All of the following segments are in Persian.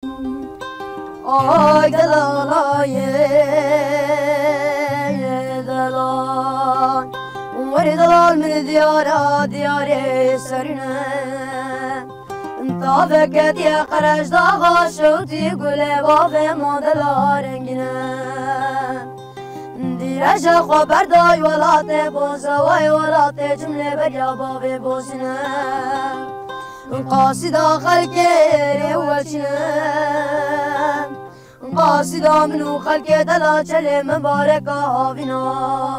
آی دلالای دلال وری دلال من دیارا دیاری سرینه تافکت یه قرش داغا شوتی گله بافه مادلا رنگینه دیرش خبر دای ولات بوزوای ولات جمله بریا بافه بوزینه قاصدا خلقی وچنه قاصدا منو خلقی دلا چله مبارک آوینا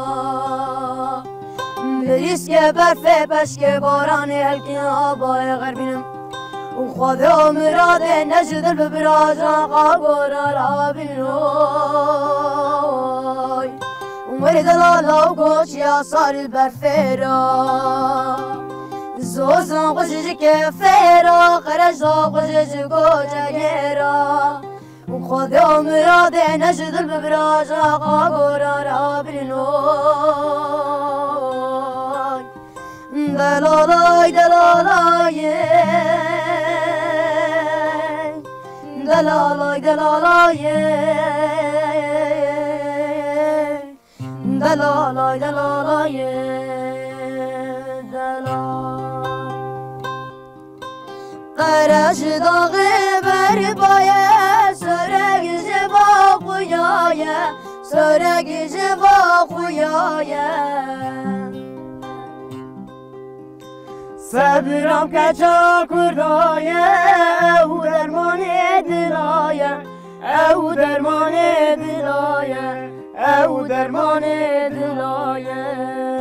بریس که برفه پشک باران هلکی آبای غربینم و خود مراد نجدل ببراجان قابورا رابینوی وری دلالا و گوچی آثار برفه را زوزن خوشش که فیرا قرش دا خوشش گوچه را خود مراد نجدل ببراج آقا گورا را برنوی دلالای دلالای دلالای دلالای دلالای دلالای قرش داغی بر پایه سرگ جوا خویایه سرگ جوا خویایه صبرم کچا کردایه او درمان دلایه او درمان دلایه او درمان دلایه